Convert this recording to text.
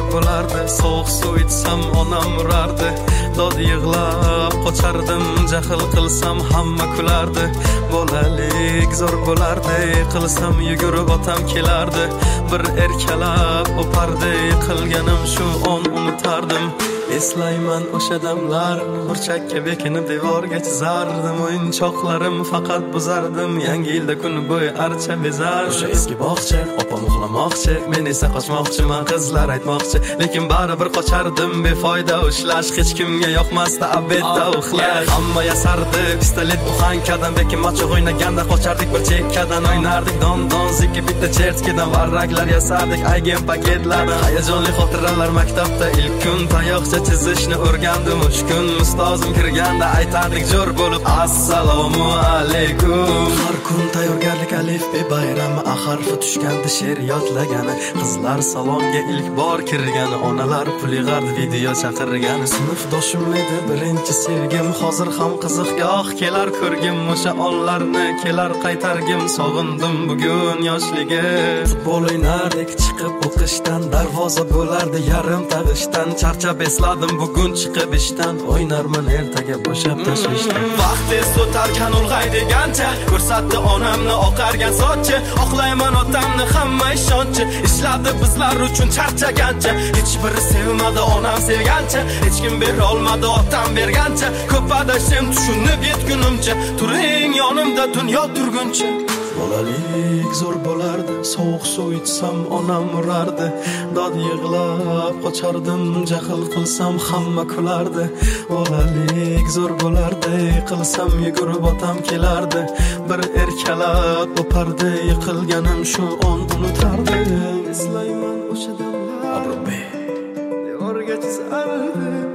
bo'lardi. Sovuq suv ichsam onam urardi. Dod yig'lab qochardim, jahl qilsam hamma kulardi. Bolalik zo'r bo'lardi, qilsam yugurib otam kelardi. Bir erkalab o'pardi, qilganim shu on unutardim. Eslayman o'sha damlar, burchakka bekinib devorga chizardim. O'yinchoqlarim faqat buzardim, yangi yilda kun bo'yi archa bezardim. O'sha eski bog'cha, opam uxlamoqchi, men esa qochmoqchiman, qizlar aytmoqchi. Lekin baribir qochardim, befoyda ushlash, hech kimga yoqmasdi abedda uxlash. Hamma yasardi, pistolet buxankadan, bekin machoq o'ynaganda qochardik bir chekkadan. O'ynardik don zikki bitta chertkidan, varraklar yasardik aygen paketlardan. Hayajonli xotiralar maktabda ilk kun tayoqcha chizishni o'rgandim. Uch kun ustozim kirganda aytardik jo'r bo'lib assalomu alaykum. Har kun tayyorgarlik alifbe bayrami, harfi tushganda she'r yodlagani. Qizlar salonga ilk bor kirgani, onalar pul yig'ardi, video chaqirgani. Sinfdoshim edi birinchi sevgim, hozir ham qiziqgoh kelar ko'rgim. O'sha onlarni kelar qaytargim, sog'indim bugun yoshligim. Futbol o'ynardik chiqib o'qishdan, darvoza bo'lardi yarim tag'ishdan. Charchab esladim bugun chiqib ishdan, o'ynarman ertaga bo'shab tashvishdan. Vaqt tez o'tarkan ulg'ay degancha, ko'rsatdi onamni oqargan sochi. Oqlayman otamni hamma ishonchi, ishladi bizlar uchun charchagancha. Hech biri sevmadi onam sevgancha, hech kim bera olmadi otam bergancha. Ko'p adashim tushunib yetgunimcha, turing yonimda dunyo turguncha. Bolalik zo'r bo'lardi, sovuq suv ichsam onam urardi. Dod yig'lab qochardim, jahl qilsam hamma kulardi. Bolalik zo'r bo'lardi, qilsam yugurib otam kelardi. Bir erkalab o'pardi, yiqilganim shu on unutardi. Eslayman o'sha damlar, devorga chizardi.